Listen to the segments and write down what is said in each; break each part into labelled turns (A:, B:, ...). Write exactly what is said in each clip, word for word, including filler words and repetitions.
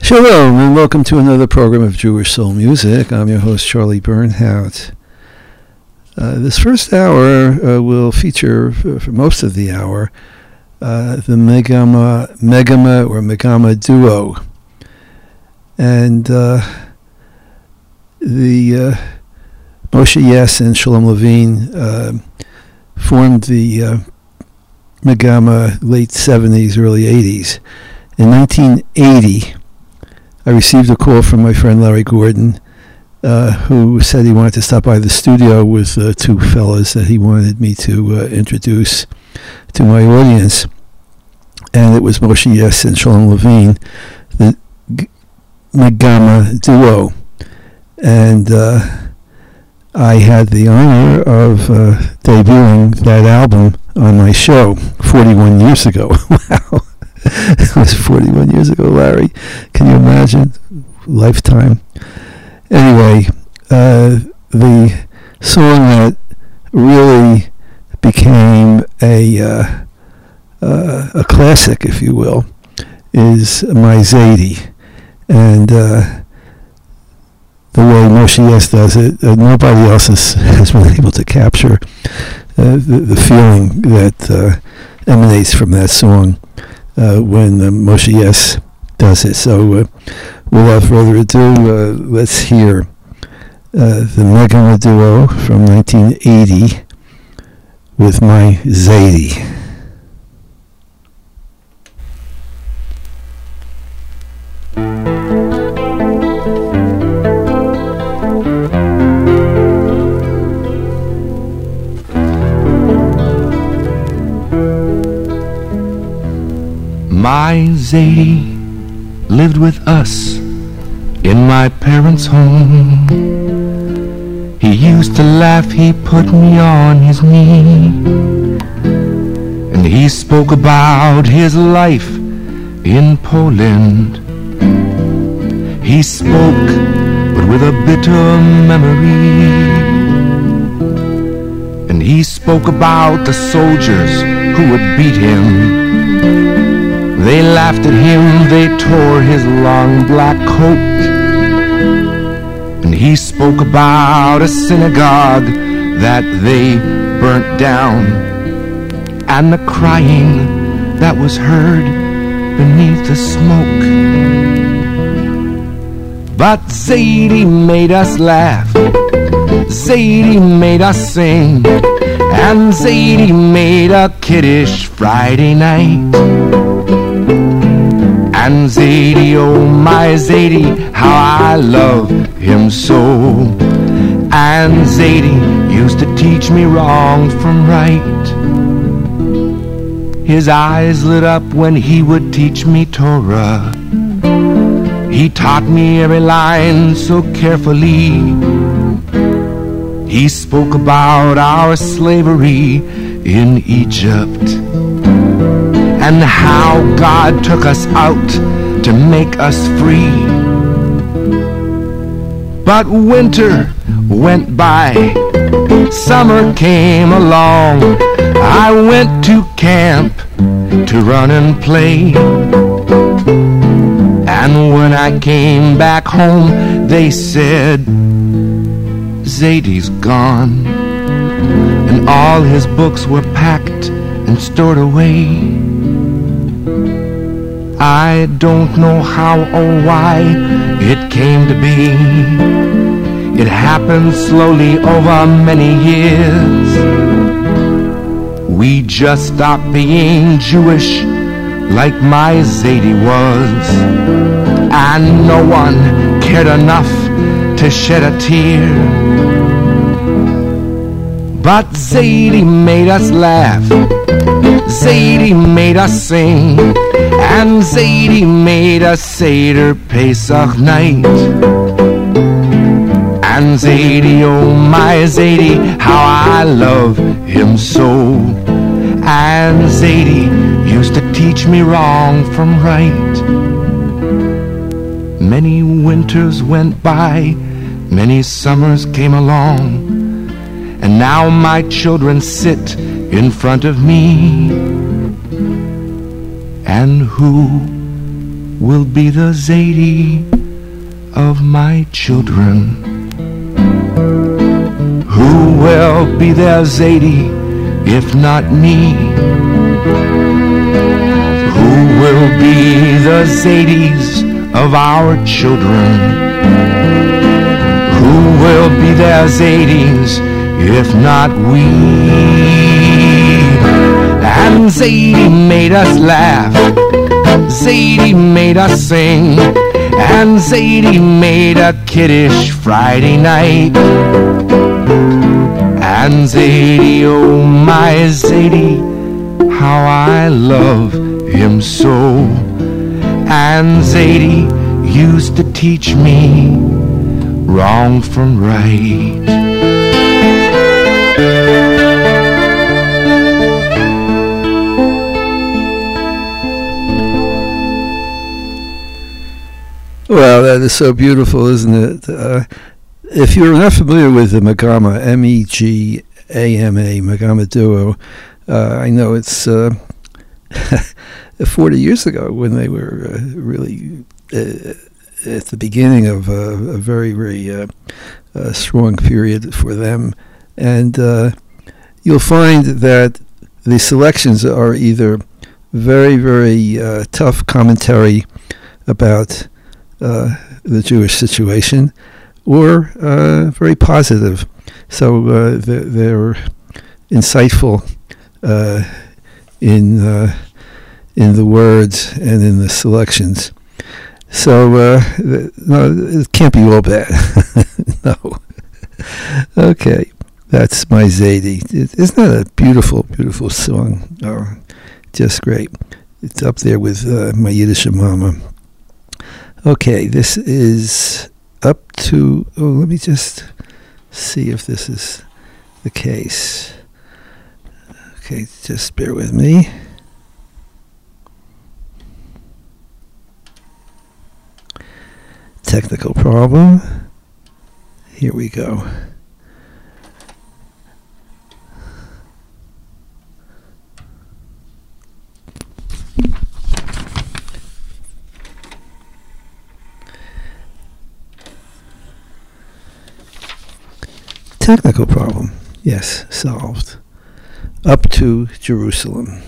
A: Shalom and welcome to another program of Jewish Soul Music. I'm your host Charlie Bernhardt. Uh, this first hour uh, will feature, for, for most of the hour, uh, the Megama, Megama or Megama duo. And uh, the uh, Moshe Yess and Shalom Levine uh, formed the uh, Megama late seventies, early eighties. In nineteen eighty, I received a call from my friend Larry Gordon, uh, who said he wanted to stop by the studio with uh, two fellas that he wanted me to uh, introduce to my audience. And it was Moshe Yess and Shalom Levine, the G- Megama duo. And uh, I had the honor of uh, debuting that album on my show forty-one years ago. Wow. It was forty-one years ago, Larry. Can you imagine? Lifetime. Anyway, uh, the song that really became a uh, uh, a classic, if you will, is My Zadie. And uh, the way Moshe Yess does it, uh, nobody else has, has been able to capture uh, the, the feeling that uh, emanates from that song. Uh, when uh, Moshe Yess does it. So uh, without further ado, uh, let's hear uh, the Megama duo from nineteen eighty with My Zadie.
B: My Zadie lived with us in my parents' home. He used to laugh, he put me on his knee, and he spoke about his life in Poland. He spoke, but with a bitter memory, and he spoke about the soldiers who would beat him. They laughed at him, they tore his long black coat. And he spoke about a synagogue that they burnt down, and the crying that was heard beneath the smoke. But Zadie made us laugh, Zadie made us sing, and Zadie made a kiddish Friday night. And Zadie, oh my Zadie, how I love him so. And Zadie used to teach me wrong from right. His eyes lit up when he would teach me Torah. He taught me every line so carefully. He spoke about our slavery in Egypt, and how God took us out to make us free. But winter went by, summer came along. I went to camp to run and play, and when I came back home, they said, Zadie's gone, and all his books were packed and stored away. I don't know how or why it came to be. It happened slowly over many years. We just stopped being Jewish like my Zadie was, and no one cared enough to shed a tear. But Zadie made us laugh, Zadie made us sing, and Zadie made us Seder Pesach night. And Zadie, oh my Zadie, how I love him so. And Zadie used to teach me wrong from right. Many winters went by, many summers came along, and now my children sit in front of me. And who will be the Zadie of my children. Who will be their Zadie if not me? Who will be the Zadies of our children? Who will be their Zadies if not we? And Zadie made us laugh, Zadie made us sing, and Zadie made a kiddish Friday night. And Zadie, oh my Zadie, how I love him so. And Zadie used to teach me wrong from right.
A: Well, that is so beautiful, isn't it? Uh, if you're not familiar with the Megama, M E G A M A, Megama Duo, uh, I know it's uh, forty years ago when they were uh, really uh, at the beginning of a, a very, very uh, uh, strong period for them. And uh, you'll find that the selections are either very, very uh, tough commentary about uh, the Jewish situation, or uh, very positive. So uh, they're, they're insightful uh, in uh, in the words and in the selections. So uh, th- no, it can't be all bad. No. Okay, that's my Zadie. Isn't that a beautiful, beautiful song? Oh, just great. It's up there with uh, my Yiddish Mama. Okay, this is up to, oh, let me just see if this is the case. Okay, just bear with me. Technical problem. Here we go. Technical problem. Yes, solved. Up to Jerusalem.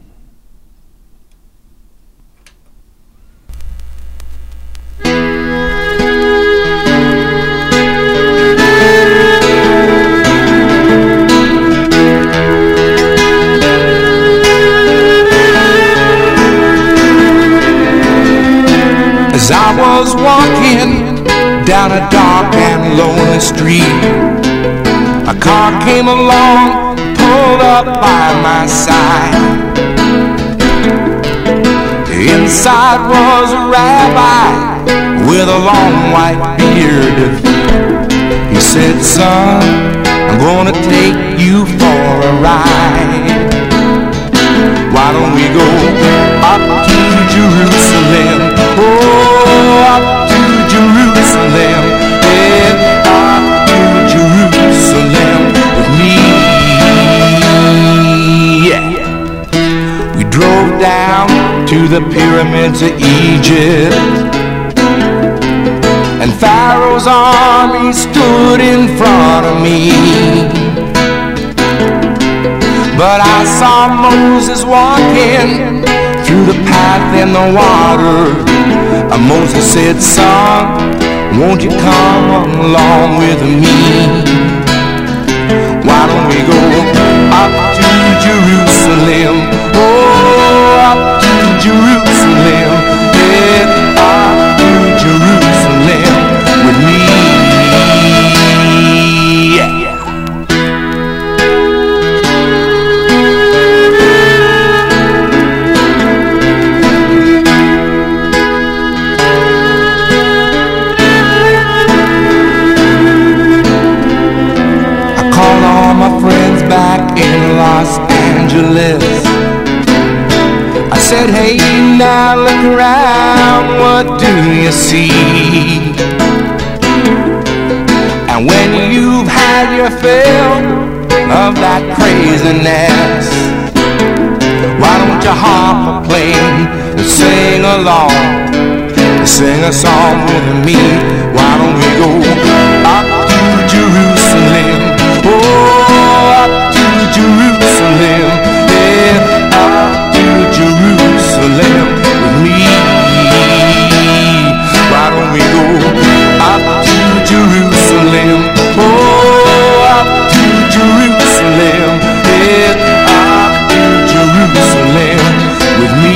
B: As I was walking down a dark and lonely street, a car came along, pulled up by my side. Inside was a rabbi with a long white beard. He said, son, I'm gonna take you for a ride. Why don't we go up to Jerusalem? Oh, up to Jerusalem. Yeah, up to Jerusalem with me. Yeah. We drove down to the pyramids of Egypt, and Pharaoh's army stood in front of me. But I saw Moses walking through the path in the water. And Moses said, son, won't you come along with me? Why don't we go up to Jerusalem? Oh, up to Jerusalem. Yeah, up to Jerusalem with me. Yeah. In Los Angeles, I said, hey, now look around, what do you see? And when you've had your fill of that craziness, why don't you hop a plane and sing along Sing a song with me. Why don't we go up to Jerusalem? Oh, up to Jerusalem. Yeah, up to Jerusalem with me. Why don't we go up to Jerusalem? Oh, up to Jerusalem. Yeah, up to Jerusalem with me.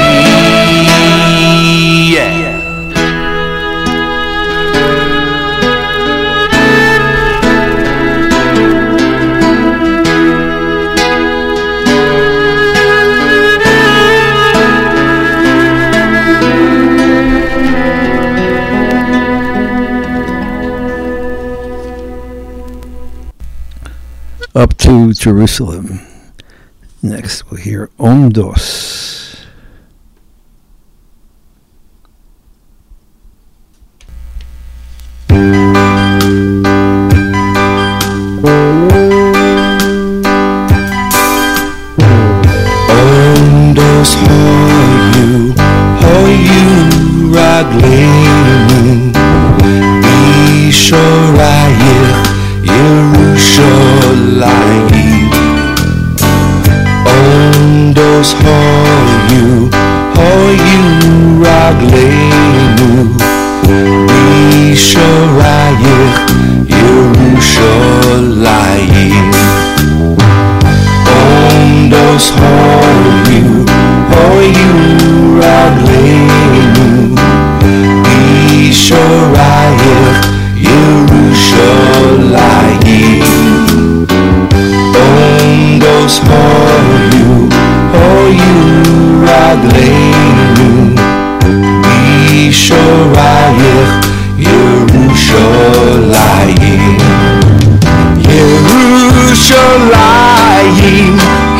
A: Up to Jerusalem. Next we'll hear Ondos.
B: Ondos hoyu, hoyu ragleinu, Yishorayich Yerushalayim. Ondos hoyu, hoyu ragleinu, Yishorayich Yerushalayim. Ondos hoyu, hoyu ragleinu, Yishorayich Yerushalayim. Ondos hoyu, hoyu ragleinu, Yishorayich Yerushalayim. Yerushalayim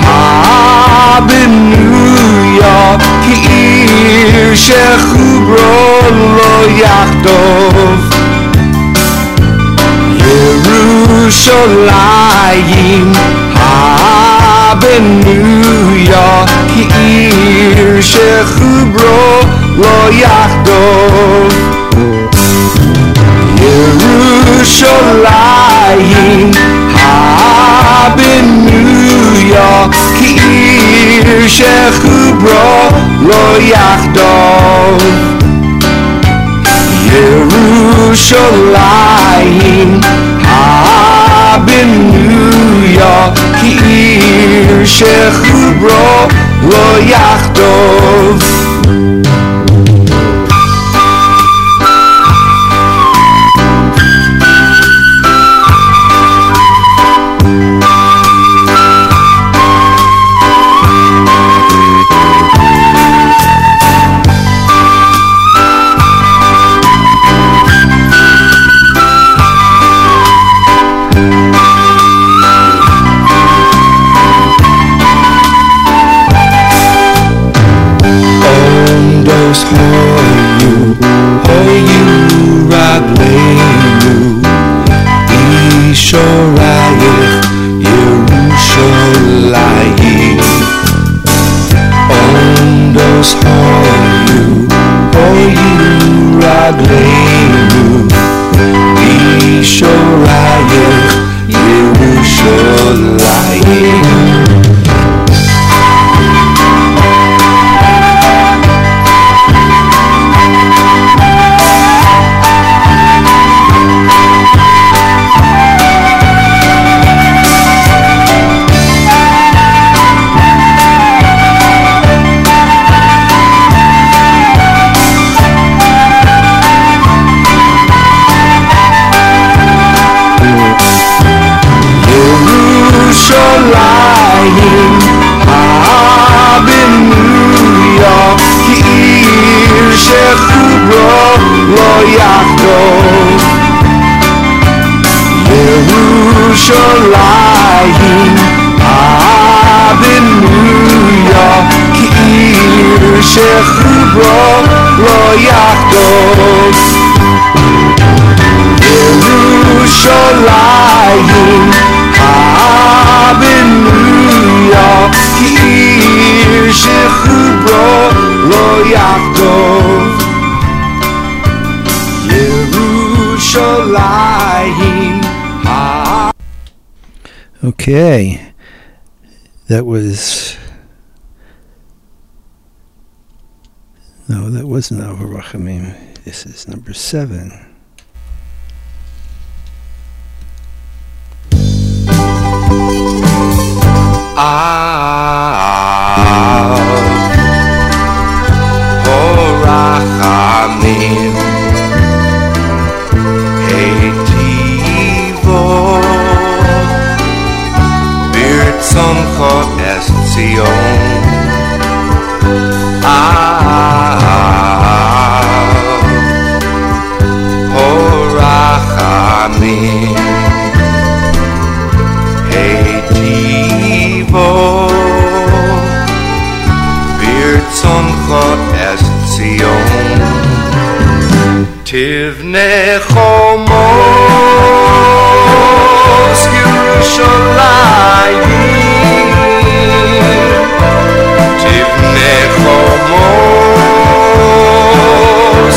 B: ha-benuya ki'ir shechubro lo yachdov. Yerushalayim ha-benuya ki'ir shechubro lo yachdov. Yerushalayim ha-benuya ki'ir shechubro lo yachdov. Yerushalayim ha-benuya ki'ir shechubro lo yachdov. Ondos hoyu, hoyu ragleinu, Yishorayich Yerushalayim. Ondos hoyu, hoyu ragleinu, Yishorayich Yerushalayim. Yerushalayim ha-benuya ki'ir shechubro lo yachdov. Yerushalayim ha-benuya ki'ir shechubro lo yachdov. Yerushalayim ha-benuya ki'ir shechubro lo yachdov. Yerushalayim.
A: Okay, that was, no, that wasn't Al Harachamim. This is number seven.
B: Al Harachamim Heitivo Birtzoncho es Zion. Horachamim Heitivo Birtzoncho es Zion. Tivne Chomos Yerushalayim. Tivne Chomos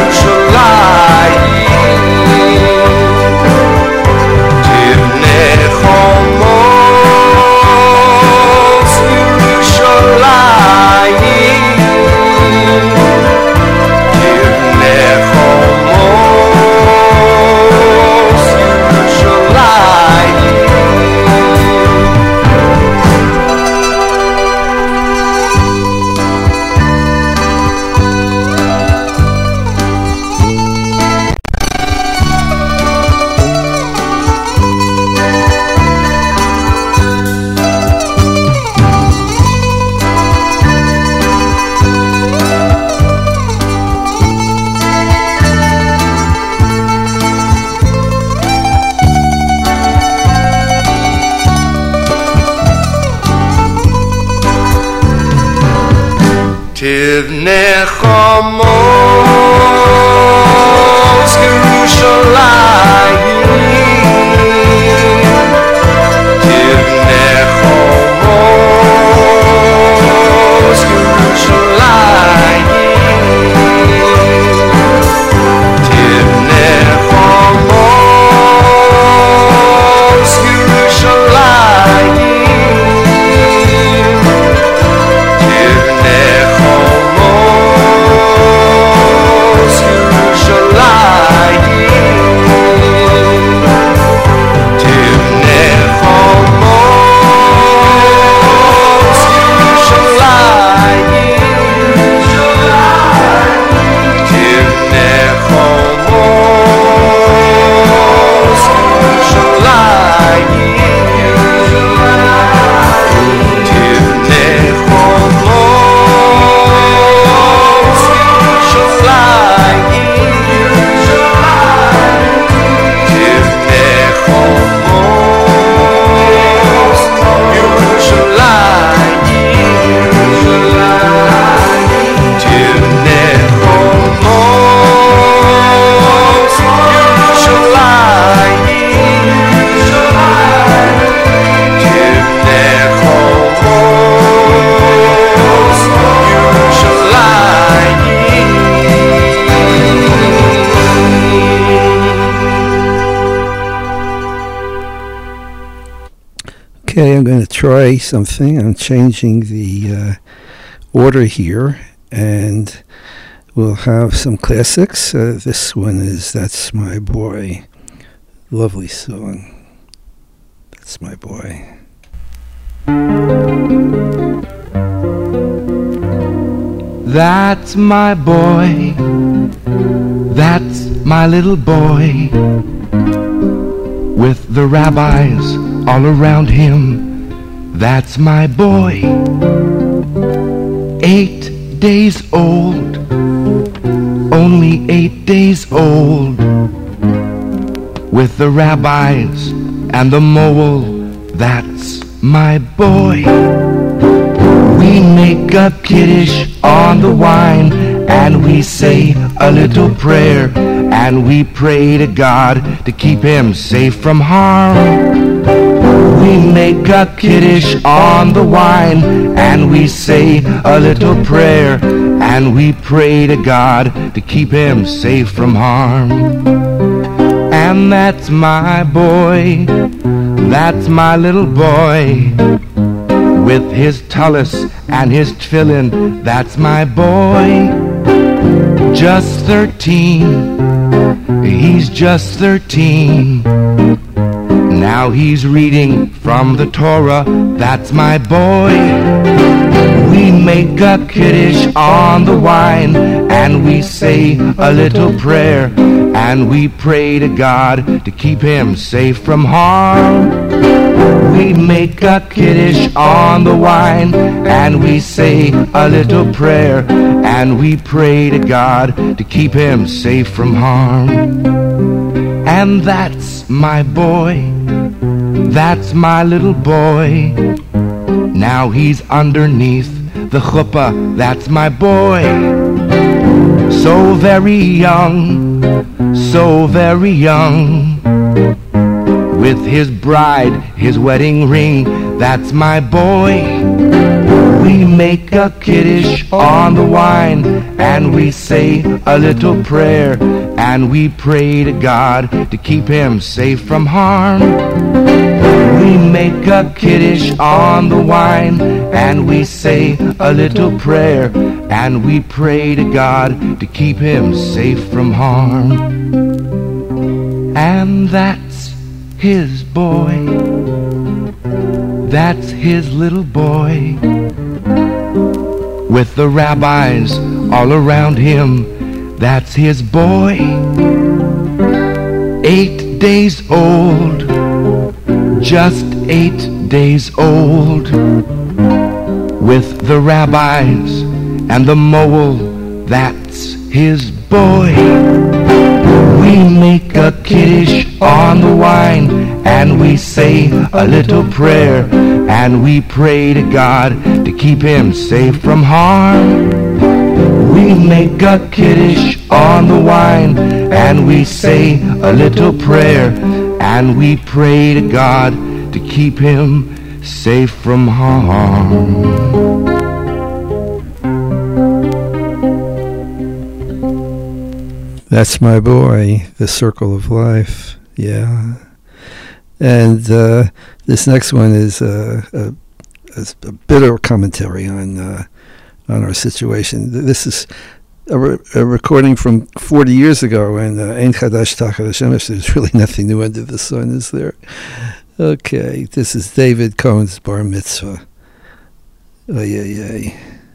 B: Yerushalayim. Tivne Chomos Yerushalayim. Tivne Chomos Yerushalayim. Tivne Chomos Yerushalayim. Tivne Chomos Yerushalayim. Tivne Chomos Yerushalayim.
A: Okay, I'm going to try something. I'm changing the uh, order here, and we'll have some classics. Uh, this one is That's My Boy. Lovely song. That's My Boy.
B: That's my boy. That's my little boy. With the rabbis all around him, that's my boy. Eight days old, only eight days old. With the rabbis and the mole, that's my boy. We make a kiddush on the wine, and we say a little prayer, and we pray to God to keep him safe from harm. We make a kiddush on the wine, and we say a little prayer, and we pray to God to keep him safe from harm. And that's my boy, that's my little boy, with his tallis and his tefillin, that's my boy. Just thirteen, he's just thirteen. Now he's reading from the Torah, that's my boy. We make a kiddush on the wine, and we say a little prayer, and we pray to God to keep him safe from harm. We make a kiddush on the wine, and we say a little prayer, and we pray to God to keep him safe from harm. And that's my boy, that's my little boy. Now he's underneath the chuppah, that's my boy. So very young, so very young, with his bride, his wedding ring, that's my boy. We make a kiddush on the wine, and we say a little prayer, and we pray to God to keep him safe from harm. We make a kiddush on the wine, and we say a little prayer, and we pray to God to keep him safe from harm. And that's his boy, that's his little boy, with the rabbis all around him, that's his boy. Eight days old, just eight days old, with the rabbis and the mohel, that's his boy. We make a kiddush on the wine, and we say a little prayer, and we pray to God to keep him safe from harm. We make a kiddush on the wine, and we say a little prayer, and we pray to God to keep him safe from harm.
A: That's my boy, The Circle of Life. Yeah. And uh, this next one is uh, a, a bitter commentary on uh, on our situation. This is a, re- a recording from forty years ago, and uh, Ein Chadash Tachat Hashemesh. There's really nothing new under the sun, is there? Okay, this is David Cohen's bar mitzvah. Ay, ay, ay.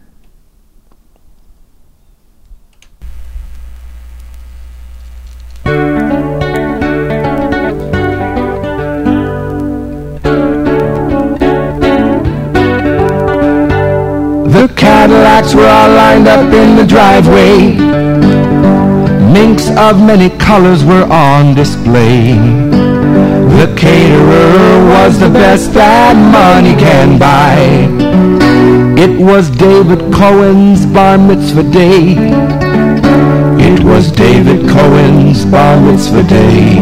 B: The Cadillacs were all lined up in the driveway. Minks of many colors were on display. The caterer was the best that money can buy. It was David Cohen's bar mitzvah day. It was David Cohen's bar mitzvah day.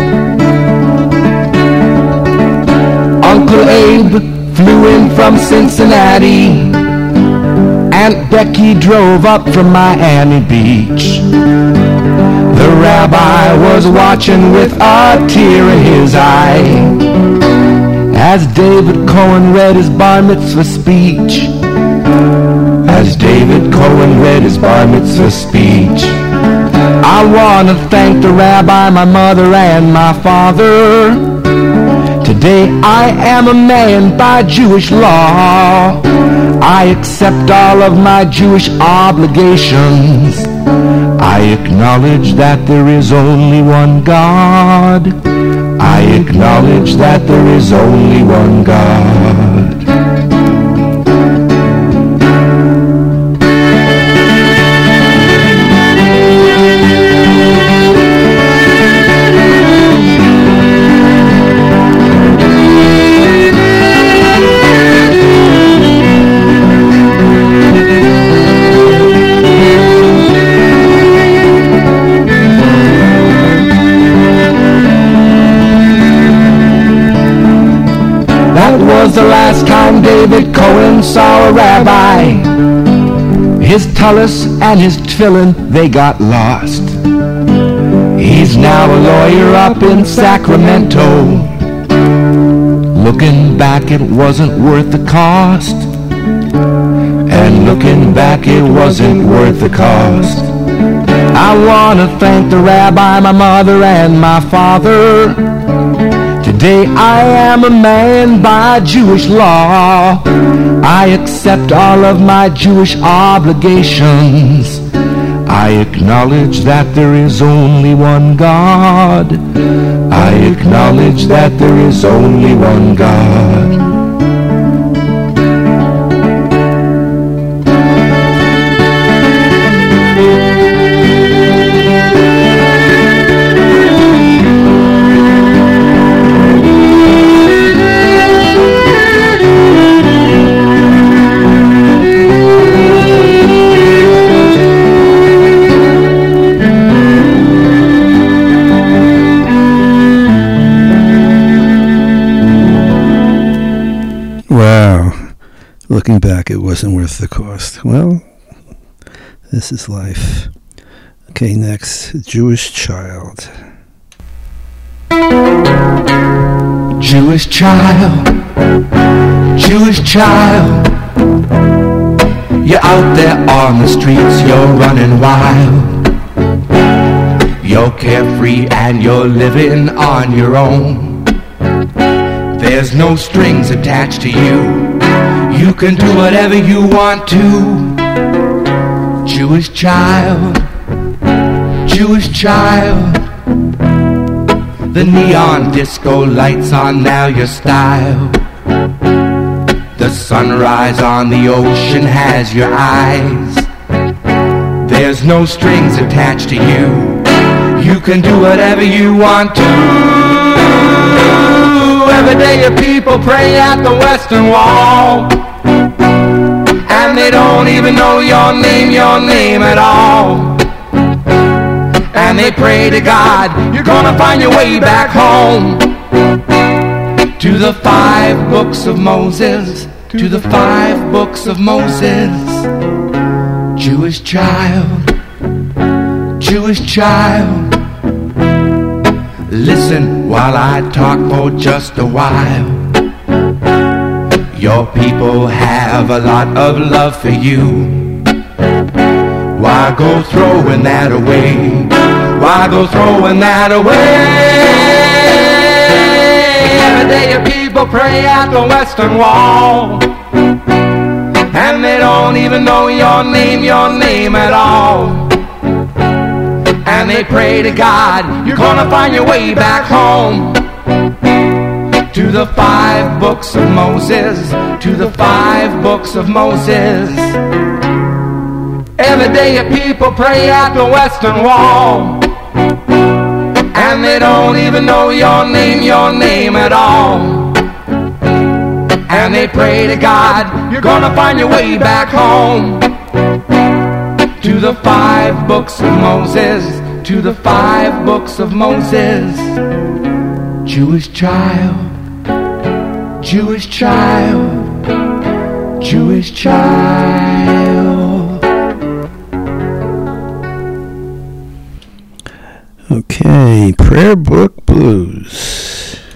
B: Uncle Abe flew in from Cincinnati. Aunt Becky drove up from Miami Beach. The rabbi was watching with a tear in his eye as David Cohen read his bar mitzvah speech. As David Cohen read his bar mitzvah speech. I want to thank the rabbi, my mother, and my father. Today I am a man by Jewish law. I accept all of my Jewish obligations. I acknowledge that there is only one God. I acknowledge that there is only one God. The last time David Cohen saw a rabbi, his tallis and his tefillin, they got lost. He He's now a lawyer up in Sacramento. Looking back, it wasn't worth the cost. And looking back, it wasn't worth the cost. I want to thank the rabbi, my mother, and my father. Today I am a man by Jewish law. I accept all of my Jewish obligations. I acknowledge that there is only one God. I acknowledge that there is only one God.
A: Looking back, it wasn't worth the cost. Well, this is life. Okay, next, Jewish Child.
B: Jewish child, Jewish child, you're out there on the streets, you're running wild. You're carefree and you're living on your own. There's no strings attached to you. You can do whatever you want to. Jewish child, Jewish child, the neon disco lights on now your style. The sunrise on the ocean has your eyes. There's no strings attached to you. You can do whatever you want to. Every day your people pray at the Western Wall, and they don't even know your name, your name at all. And they pray to God, you're gonna find your way back home. To the five books of Moses, to the five books of Moses. Jewish child, Jewish child, listen while I talk for just a while. Your people have a lot of love for you. Why go throwing that away? Why go throwing that away? Every day your people pray at the Western Wall, and they don't even know your name, your name at all. And they pray to God, you're gonna find your way back home. To the five books of Moses, to the five books of Moses. Every day your people pray at the Western Wall, and they don't even know your name, your name at all. And they pray to God, you're gonna find your way back home. To the five books of Moses, to the five books of Moses. Jewish child, Jewish child, Jewish child.
A: Okay, Prayer Book Blues.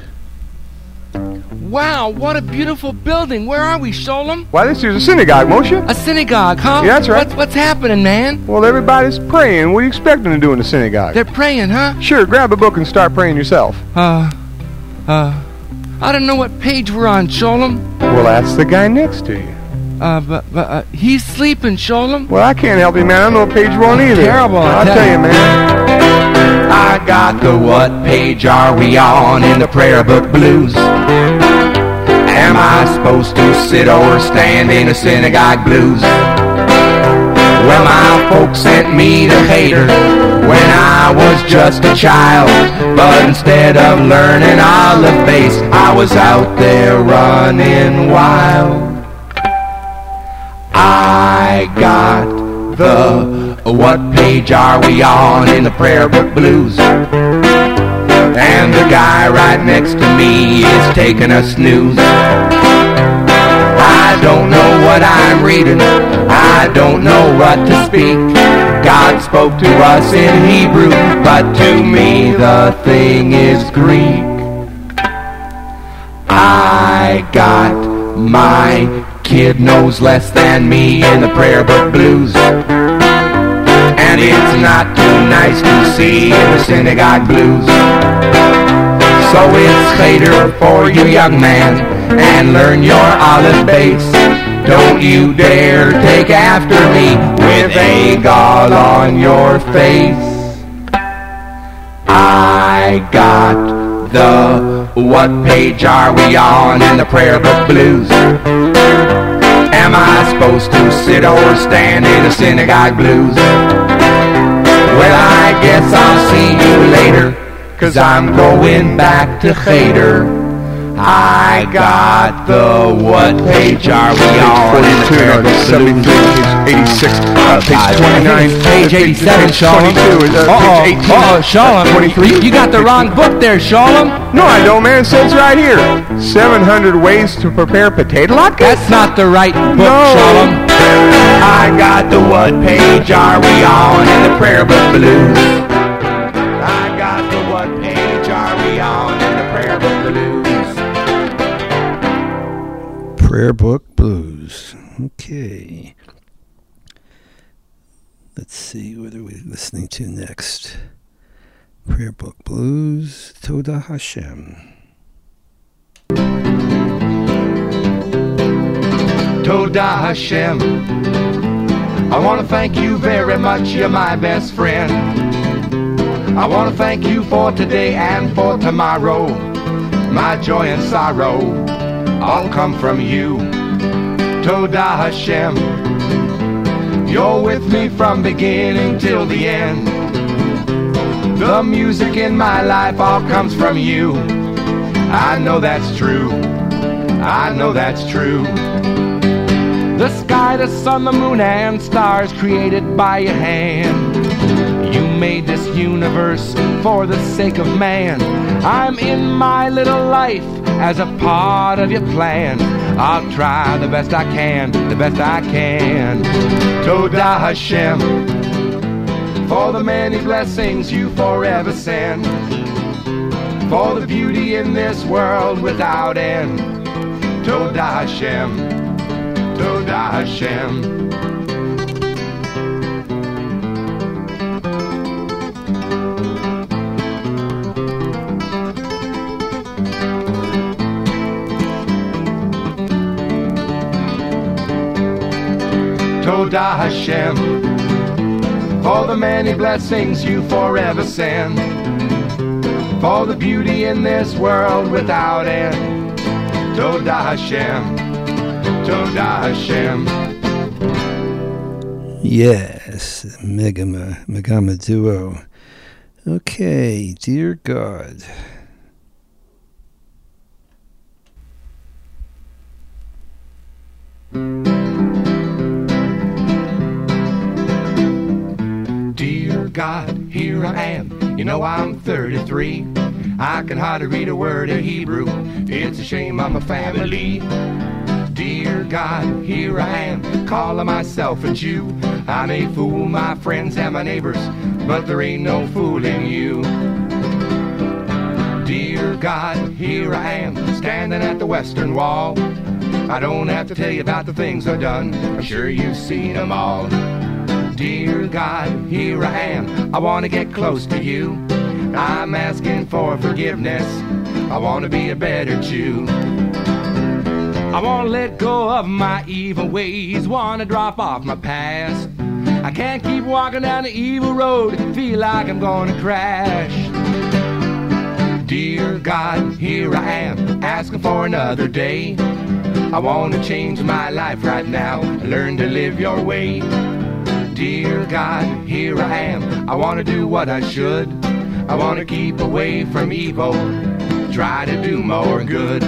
C: Wow, what a beautiful building. Where are we, Sholem?
D: Why, this is a synagogue, Moshe.
C: A synagogue, huh?
D: Yeah, that's right.
C: What's, what's happening, man?
D: Well, everybody's praying. What do you expect them to do in the synagogue?
C: They're praying, huh?
D: Sure, grab a book and start praying yourself.
C: Uh, uh, I don't know what page we're on, Sholem.
D: Well, that's the guy next to you.
C: Uh, but, but, uh, he's sleeping, Sholem.
D: Well, I can't help you, man. I don't know what page we're on either.
C: Terrible,
D: I'll tell you, man.
B: I got the what page are we on in the prayer book blues? Am I supposed to sit or stand in a synagogue blues? Well, my folks sent me to Cheder when I was just a child, but instead of learning olive base, I was out there running wild. I got the what page are we on in the prayer book blues? And the guy right next to me is taking a snooze. I don't know what I'm reading, I don't know what to speak. God spoke to us in Hebrew, but to me the thing is Greek. I got my kid knows less than me in the prayer book blues, and it's not too nice to see in the synagogue blues. So it's Cheder for you, young man, and learn your olive base. Don't you dare take after me with a gall on your face. I got the what page are we on in the prayer book blues? Am I supposed to sit or stand in the synagogue blues? Well, I guess I'll see you later, 'cause I'm going back to Cheder. I got the what page are we on in the prayer book blues?
D: Page eighty-six, uh, page twenty-nine,
C: Page eighty-seven, Shalom.
D: twenty-two, uh,
C: Uh-oh,
D: page eighteen,
C: uh-oh, Shalom.
D: twenty-three.
C: You, you got the wrong book there, Shalom.
D: No, I don't, man. It says right here, seven hundred ways to prepare potato latkes.
C: That's not the right book,
D: No.
C: Shalom.
B: I got the what page are we on in the prayer book blues? I got the what page are we on in the prayer book blues?
A: Prayer Book Blues. Okay. Let's see, what are we listening to next? Prayer Book Blues, Toda Hashem.
B: Toda Hashem, I want to thank you very much, you're my best friend. I want to thank you for today and for tomorrow. My joy and sorrow all come from you. Toda Hashem, you're with me from beginning till the end. The music in my life all comes from you. I know that's true. I know that's true. The sky, the sun, the moon, and stars created by your hand. You made this universe for the sake of man. I'm in my little life as a part of your plan. I'll try the best I can, the best I can. Toda Hashem, for the many blessings you forever send, for the beauty in this world without end. Toda Hashem, Toda Hashem. Toda Hashem, for the many blessings you forever send, for the beauty in this world without end. Toda Hashem, Toda Hashem.
A: Yes, Megama, Megama Duo. Okay, Dear God.
B: God, here I am. You know I'm thirty-three. I can hardly read a word of Hebrew. It's a shame I'm a family. Dear God, here I am, calling myself a Jew. I may fool my friends and my neighbors, but there ain't no fooling you. Dear God, here I am, standing at the Western Wall. I don't have to tell you about the things I've done. I'm sure you've seen them all. Dear God, here I am, I want to get close to you. I'm asking for forgiveness, I want to be a better Jew. I want to let go of my evil ways, want to drop off my past. I can't keep walking down the evil road, feel like I'm going to crash. Dear God, here I am, asking for another day. I want to change my life right now, learn to live your way. Dear God, here I am, I want to do what I should. I want to keep away from evil, try to do more good.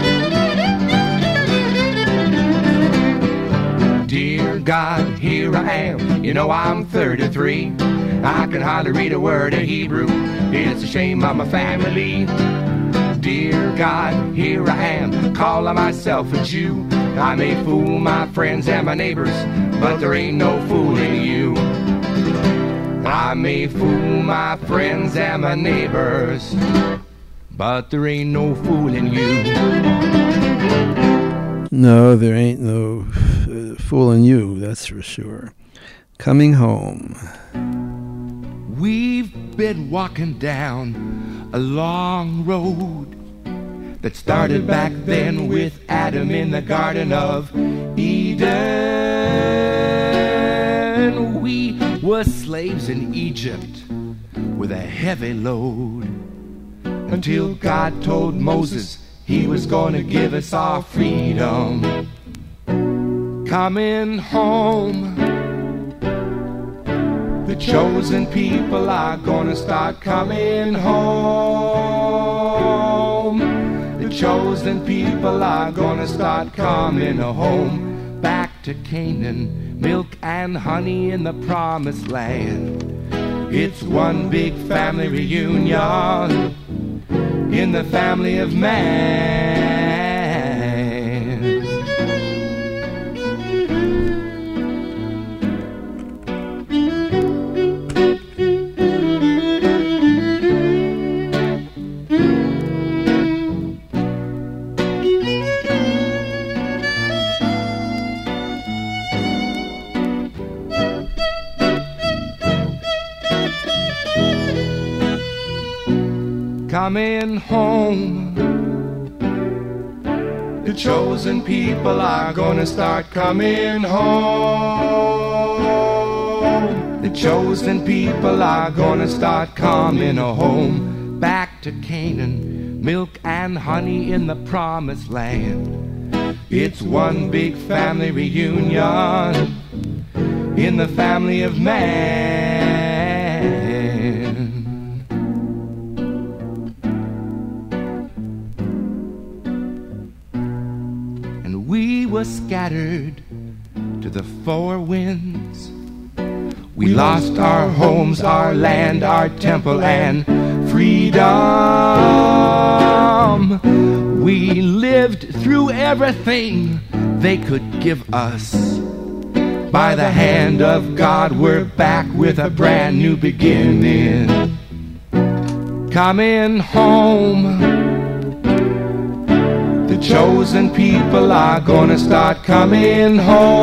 B: God, here I
C: am. You know I'm thirty-three. I can hardly read a word of Hebrew. It's a shame I'm a family. Dear God, here I am, calling myself a Jew. I may fool my friends and my neighbors, but there ain't no fooling you. I may fool my friends and my neighbors, but there ain't no fooling you.
A: No, there ain't no uh, fooling you, that's for sure. Coming home.
C: We've been walking down a long road that started back then with Adam in the Garden of Eden. We were slaves in Egypt with a heavy load until God told Moses he was going to give us our freedom. Coming home, the chosen people are gonna start coming home. The chosen people are gonna start coming home. Back to Canaan, milk and honey in the promised land. It's one big family reunion in the family of man. Coming home, the chosen people are gonna start coming home. The chosen people are gonna start coming home. Back to Canaan, milk and honey in the promised land. It's one big family reunion in the family of man. We were scattered to the four winds. We lost our homes, our land, our temple, and freedom. We lived through everything they could give us. By the hand of God, we're back with a brand new beginning. Coming home, the chosen people are gonna start coming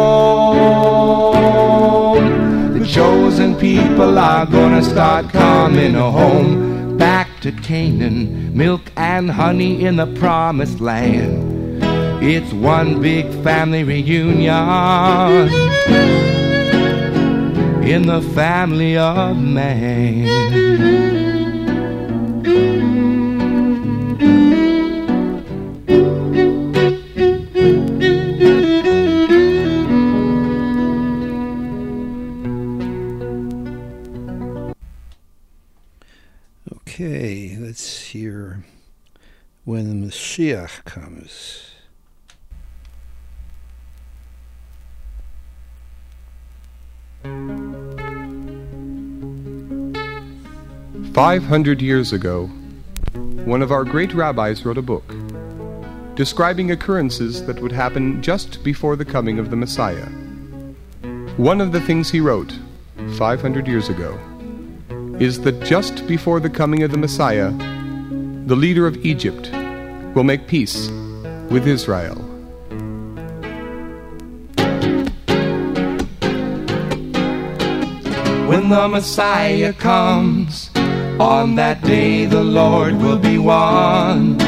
C: home. The chosen people are gonna start coming home. Back to Canaan, milk and honey in the promised land. It's one big family reunion in the family of man.
A: Okay, let's hear When the Mashiach Comes.
D: Five hundred years ago, one of our great rabbis wrote a book describing occurrences that would happen just before the coming of the Messiah. One of the things he wrote five hundred years ago is that just before the coming of the Messiah, the leader of Egypt will make peace with Israel.
C: When the Messiah comes, on that day the Lord will be one.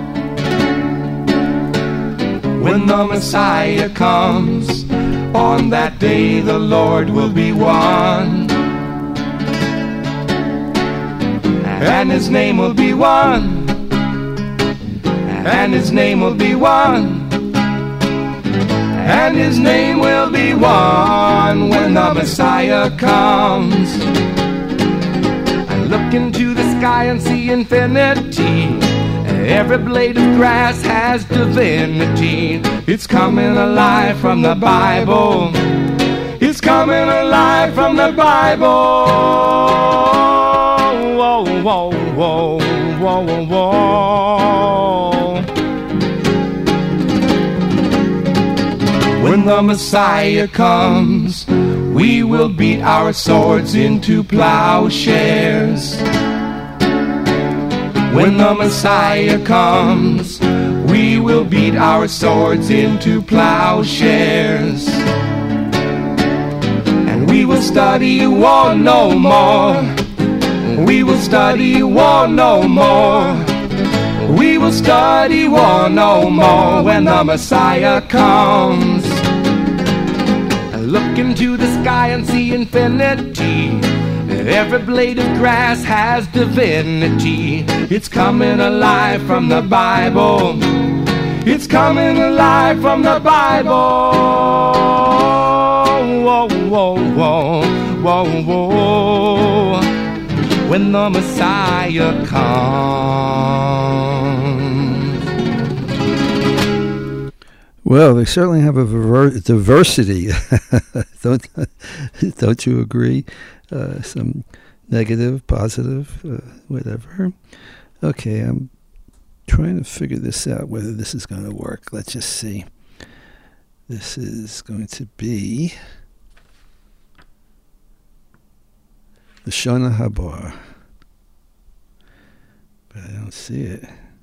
C: When the Messiah comes, on that day the Lord will be one. And his name will be one. And his name will be one. And his name will be one when the Messiah comes. I look into the sky and see infinity. Every blade of grass has divinity. It's coming alive from the Bible. It's coming alive from the Bible. Whoa, whoa, whoa, whoa, whoa, whoa. When the Messiah comes, we will beat our swords into plowshares. When the Messiah comes, we will beat our swords into plowshares. And we will study war no more. We will study war no more. We will study war no more when the Messiah comes. Look into the sky and see infinity. Every blade of grass has divinity. It's coming alive from the Bible. It's coming alive from the Bible. Whoa, whoa, whoa, whoa, whoa. When the Messiah comes.
A: Well, they certainly have a ver- diversity. don't don't you agree? Uh, some negative, positive, uh, whatever. Okay, I'm trying to figure this out, whether this is going to work. Let's just see. This is going to be the Shana Habar. But I don't see it.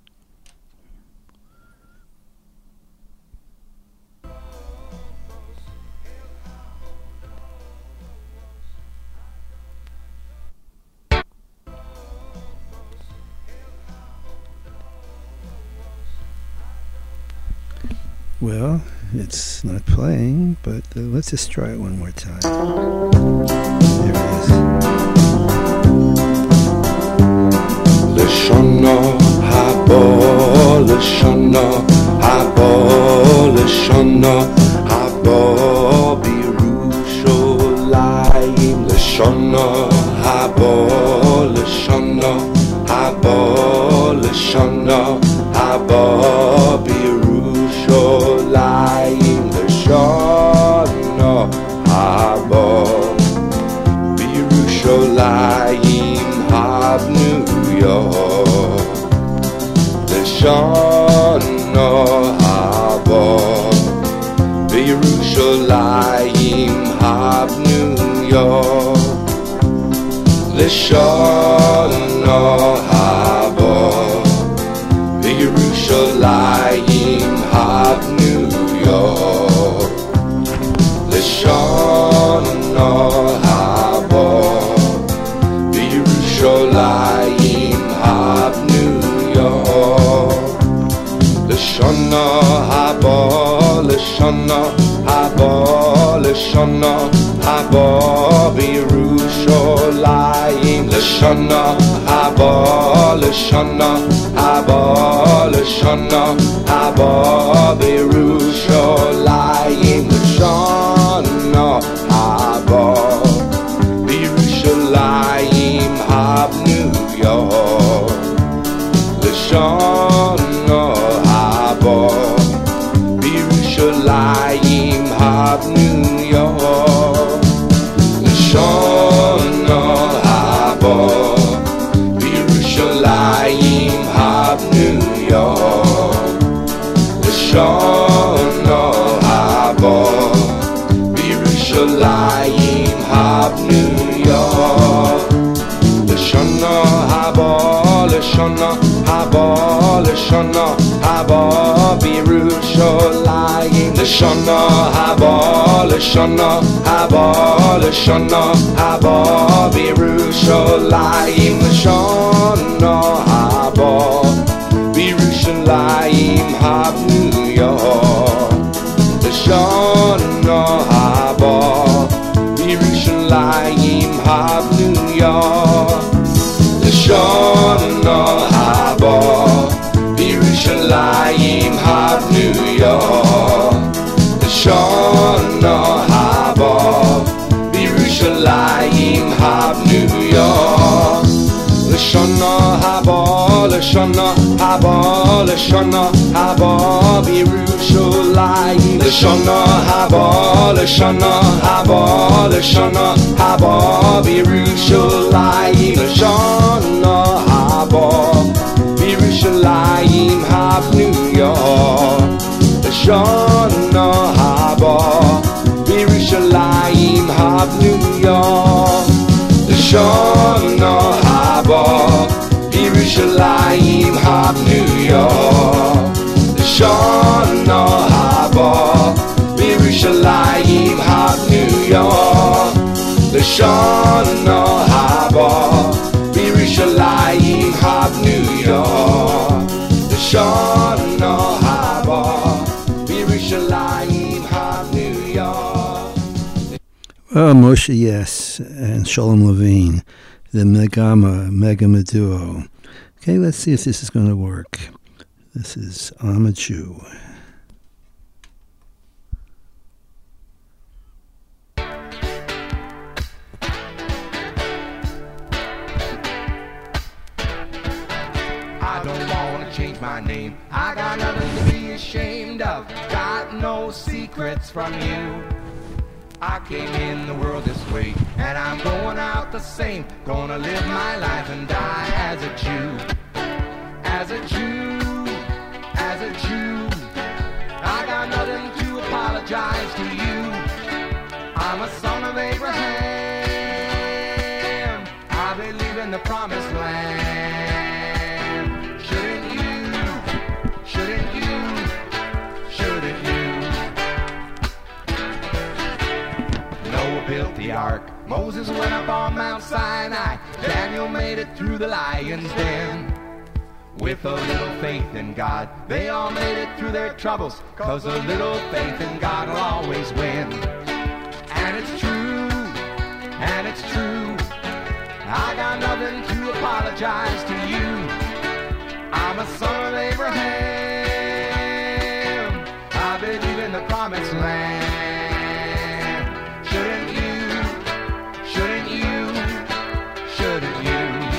A: Well, it's not playing, but uh, let's just try it one more time. There it is.
E: Leshana haba, leshana haba, leshana haba birushalayim. Leshana haba, leshana haba, leshana haba birushalayim. Leshana haba birushalayim habnu. Leshana haba b'Yerushalayim habnu yo. Leshana haba b'Yerushalayim habnu yo. Leshana haba b'Yerushalayim habnu yo. Leshana haba, leshana haba, leshana haba b'Yerushalayim. Leshana haba, leshana haba, leshana haba b'Yerushalayim. Leshana haba b'Yerushalayim habnu yo. Leshana haba b'Yerushalayim habnu yo. Leshana haba b'Yerushalayim habnu yo. Leshana haba b'Yerushalayim habnu yo. Leshana haba, leshana haba, leshana haba b'Yerushalayim. Leshana haba, leshana haba, leshana haba b'Yerushalayim. Leshana haba b'Yerushalayim habnu yo. Leshana haba b'Yerushalayim habnu yo. Leshana haba b'Yerushalayim habnu yo. Leshana haba b'Yerushalayim habnu yo. Leshana haba, leshana haba, לשונה הבא בירושלים לשונה הבא לשונה הבא לשונה הבא בירושלים לשונה הבא בירושלים הבנויה לשונה הבא בירושלים הבנויה לשונה הבא בירושלים הבנויה לשונה הבא בירושלים הבנויה לשונה הבא בירושלים הבנויה לשונה הבא בירושלים הבנויה.
A: Oh, Moshe Yes and Shalom Levine, the Megama, Megama duo. Okay, let's see if this is going to work. This is I'm a Jew.
C: I don't want to change my name. I got nothing to be ashamed of. Got no secrets from you. I came in the world this way, and I'm going out the same. Gonna live my life and die as a Jew. As a Jew, as a Jew. I got nothing to apologize to you. I'm a son of Abraham. I believe in the promised land. Shouldn't you? Shouldn't you? Shouldn't you? Noah built the ark. Moses went up on Mount Sinai. Daniel made it through the lion's den. With a little faith in God, they all made it through their troubles. Cause a little faith in God will always win. And it's true, and it's true. I got nothing to apologize to you. I'm a son of Abraham. I believe in the promised land. Shouldn't you? Shouldn't you? Shouldn't you?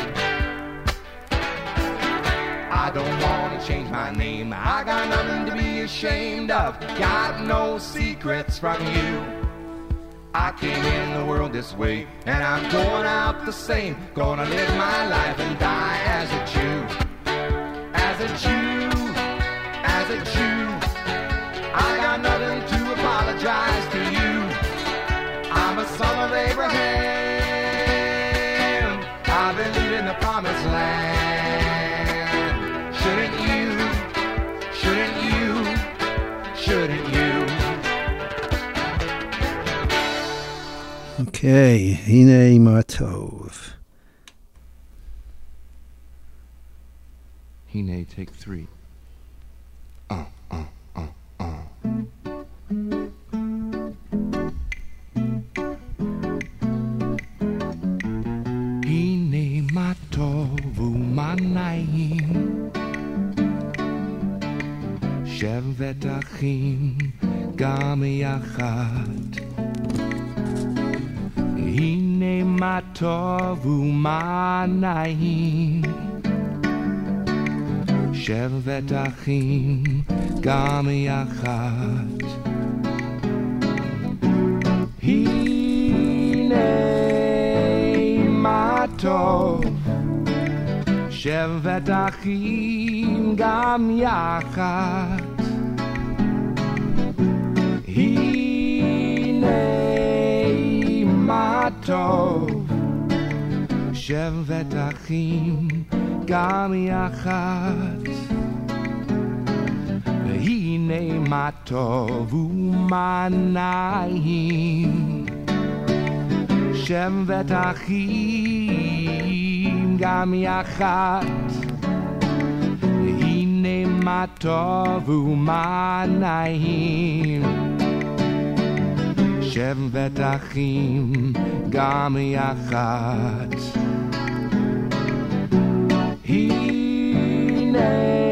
C: I don't want to change my name. I got nothing to be ashamed of. Got no secrets from you. I came in the world this way, and I'm going out the same. Gonna live my life and die as a Jew. As a Jew, as a Jew. I got nothing to apologize to you. I'm a son of Abraham. I believe in the promised land. Shouldn't you? Shouldn't you? Shouldn't you?
A: Okay, Hine Matov.
B: Hine, take three. Uh, uh, uh, uh. Hine matovu manayim shevet achim gam yachad. Hine matovu manayim shevet achim gam yachad. Hine matov shevet achim gam yachad. Hine matov shevet achim gam yachad. Hine matov umanayim shevet achim gam yachad. Hine matov umanayim shevet achim gam yachad. Hine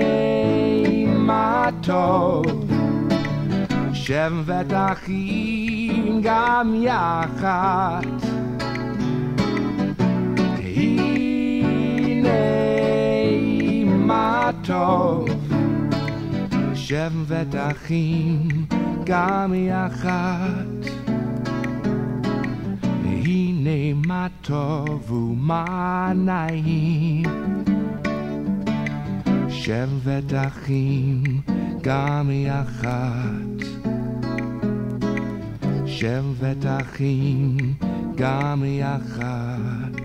B: matov shevet achim gam yachad. Hine matov שבט אחים גם יחד, הנה מה טוב ומה נעים. שבט אחים גם יחד, שבט אחים גם יחד,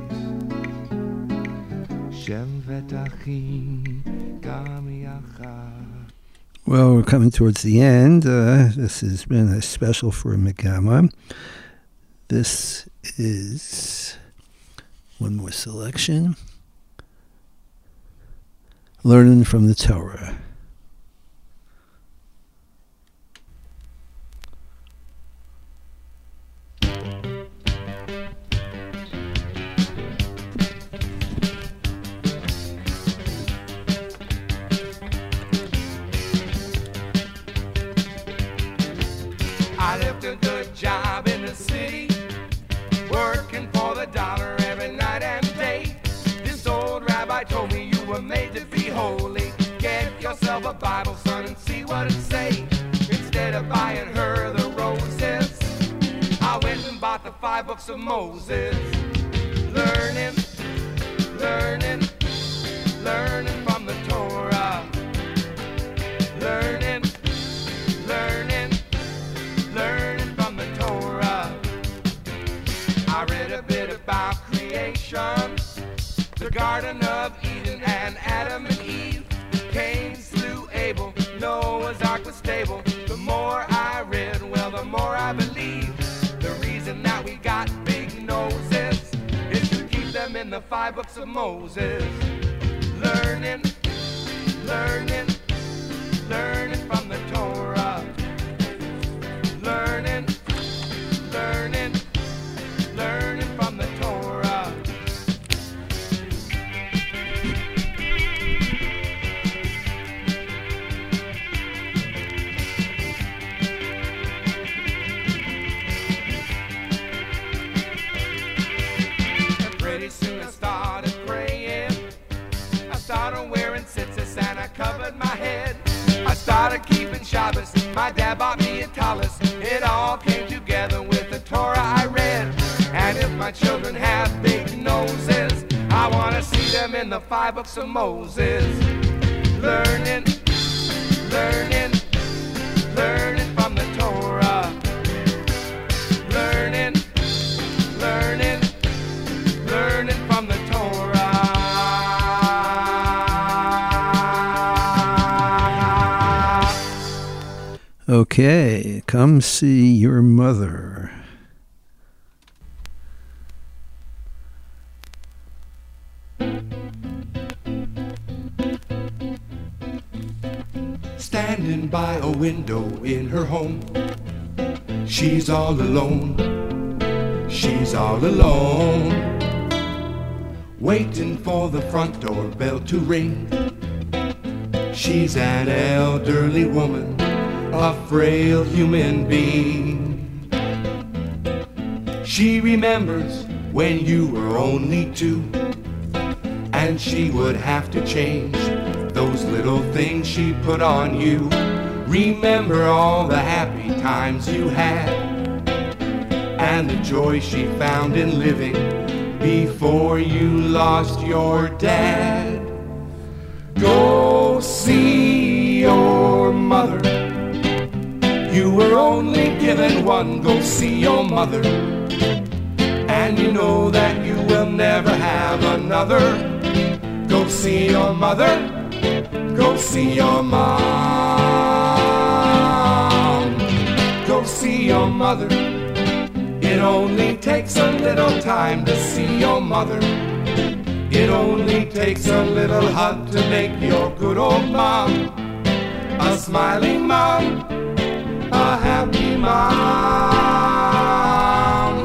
B: שבט אחים גם יחד.
A: Well, we're coming towards the end. Uh, this has been a special for Megama. This is one more selection. Learning from the Torah.
E: I left a good job in the city, working for the dollar every night and day. This old rabbi told me you were made to be holy. Get yourself a Bible, son, and see what it say. Instead of buying her the roses, I went and bought the five books of Moses. Learning, learning, learning from the Torah. Learning, learning, learning from the Torah. I read a bit about creation, the Garden of Eden and Adam and Eve. Cain slew Abel, Noah's Ark was stable. The more I read, well, the more I believe. The reason that we got big noses is to keep them in the five books of Moses. Learning, learning, learning from the Torah. Learning, learning, learning from the Torah. And pretty soon I started praying. I started wearing tzitzis and I covered my head. I started keeping Shabbos. My dad bought me a tallis. It all came together with the Torah I read. And if my children have big noses, I want to see them in the five books of Moses. Learning, learning, learning from the Torah. Learning, learning, learning from the Torah.
A: Okay, come see your mother.
E: Standing by a window in her home, she's all alone, she's all alone, waiting for the front door bell to ring. She's an elderly woman, a frail human being. She remembers when you were only two, and she would have to change those little things she put on you. Remember all the happy times you had, and the joy she found in living before you lost your dad. Go see your mother. You were only given one. Go see your mother, and you know that you will never have another. Go see your mother. Go see your mom. Go see your mother. It only takes a little time to see your mother. It only takes a little hug to make your good old mom a smiling mom, a happy mom.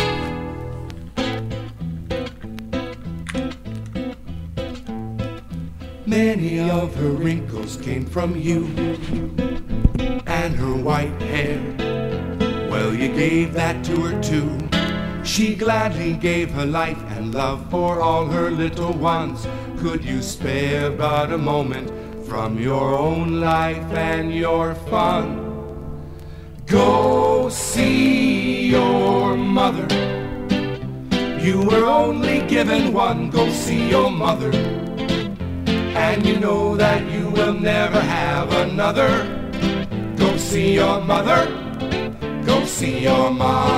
E: Many of her wrinkles came from you, and her white hair, well, you gave that to her too. She gladly gave her life and love for all her little ones. Could you spare but a moment from your own life and your fun. Go see your mother. You were only given one. Go see your mother, and you know that you will never have another. Go see your mother. Go see your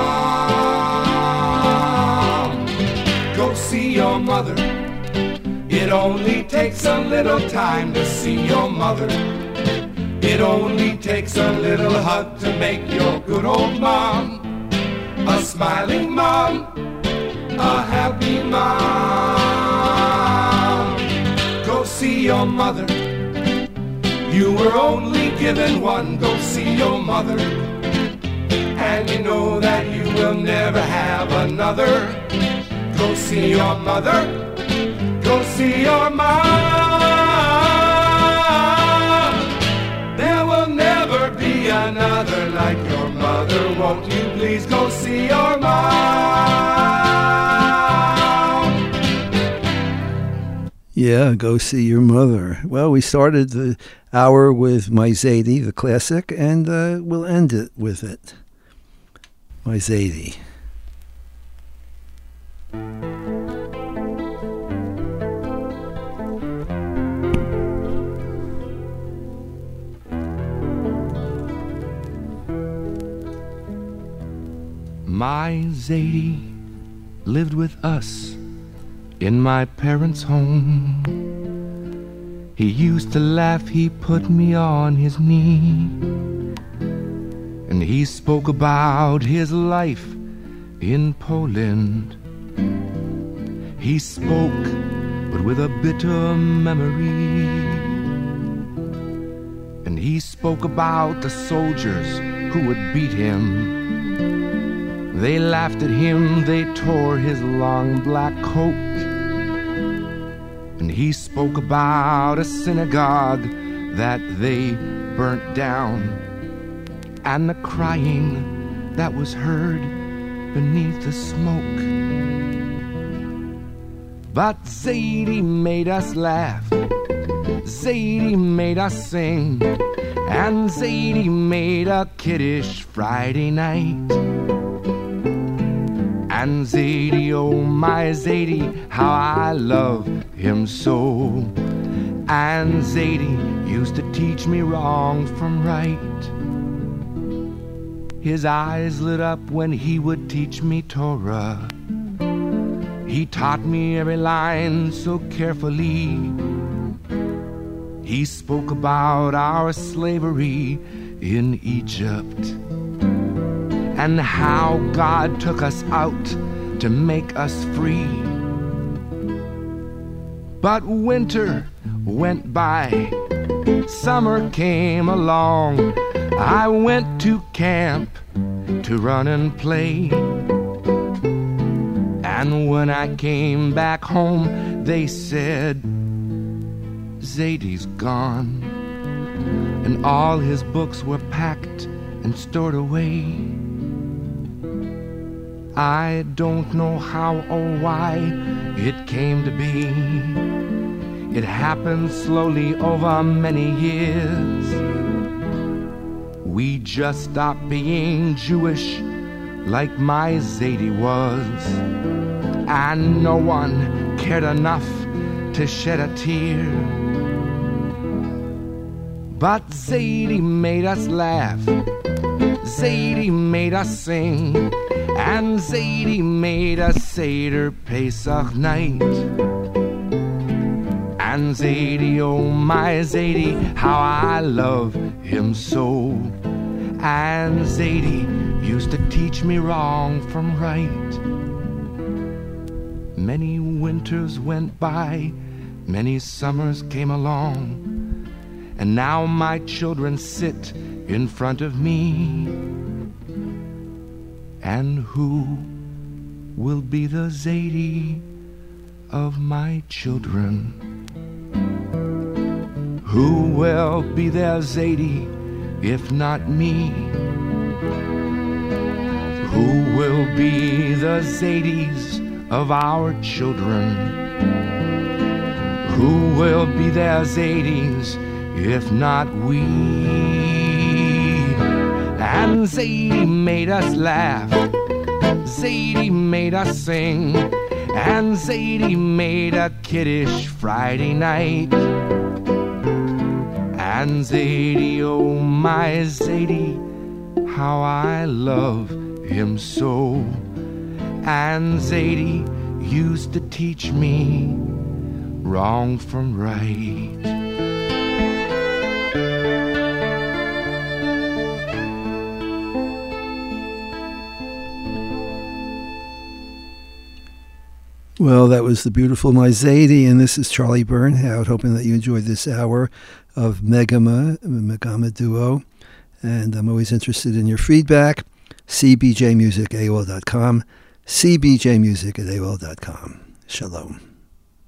E: mom. Go see your mother. It only takes a little time to see your mother. It only takes a little hug to make your good old mom a smiling mom, a happy mom. Go see your mother. You were only given one. Go see your mother, and you know that you will never have another. Go see your mother. Go see your mom. There will never be another like your mother. Won't you please go see your mom?
A: Yeah, go see your mother. Well, we started the hour with My Zadie, the classic, and uh, we'll end it with it. My Zadie.
B: My Zadie lived with us in my parents' home. He used to laugh, he put me on his knee, and he spoke about his life in Poland. He spoke, but with a bitter memory, and he spoke about the soldiers who would beat him. They laughed at him, they tore his long black coat. And he spoke about a synagogue that they burnt down, and the crying that was heard beneath the smoke. But Zadie made us laugh, Zadie made us sing, and Zadie made a kiddish Friday night. And Zadie, oh my Zadie, how I love him so. And Zadie used to teach me wrong from right. His eyes lit up when he would teach me Torah. He taught me every line so carefully. He spoke about our slavery in Egypt, and how God took us out to make us free. But winter went by, summer came along. I went to camp to run and play, and when I came back home, they said, Zadie's gone, and all his books were packed and stored away. I don't know how or why it came to be. It happened slowly over many years. We just stopped being Jewish like my Zadie was, and no one cared enough to shed a tear. But Zadie made us laugh, Zadie made us sing, and Zadie made a Seder Pesach night. And Zadie, oh my Zadie, how I love him so. And Zadie used to teach me wrong from right. Many winters went by, many summers came along, and now my children sit in front of me. And who will be the Zadie of my children? Who will be their Zadie if not me? Who will be the Zadies of our children? Who will be their Zadies
C: if not we. And Zadie made us laugh, Zadie made us sing, and Zadie made a kiddish Friday night. And Zadie, oh my Zadie, how I love him so. And Zadie used to teach me wrong from right.
A: Well, that was the beautiful My Zadie, and this is Charlie Bernhout, hoping that you enjoyed this hour of Megama, Megama Duo. And I'm always interested in your feedback. c b j music at a o l dot com, c b j music at a o l dot com. Shalom.